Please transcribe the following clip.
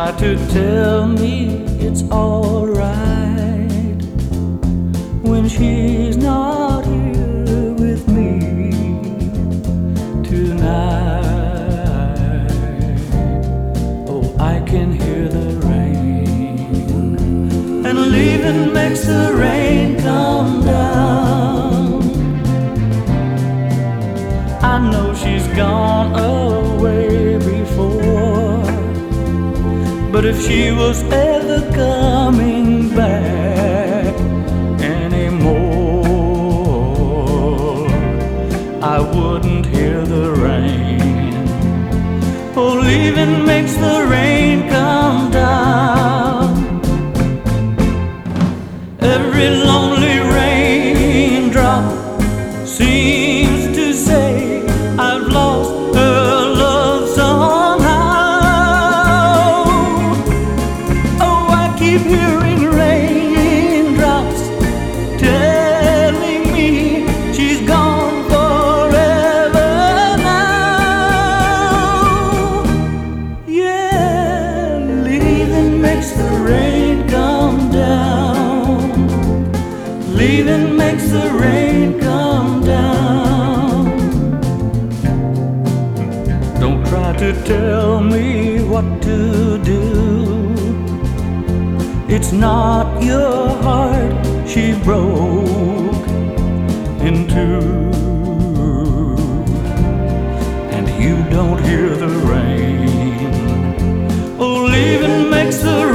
try to tell me it's alright when she's not here with me tonight. Oh, I can hear the rain, and leaving makes the rain come down. I know she's gone away before, but if she was ever coming back anymore, I wouldn't hear the rain. Oh, leaving makes the rain come down. Every lonely raindrop seems to say I've lost her love somehow. Oh, I keep hearing raindrops telling me she's gone forever now. Yeah, leaving makes the rain come down. Leaving makes the rain come down. Don't try to tell me what to do. It's not your heart she broke in two, and you don't hear the rain. Oh, leaving makes the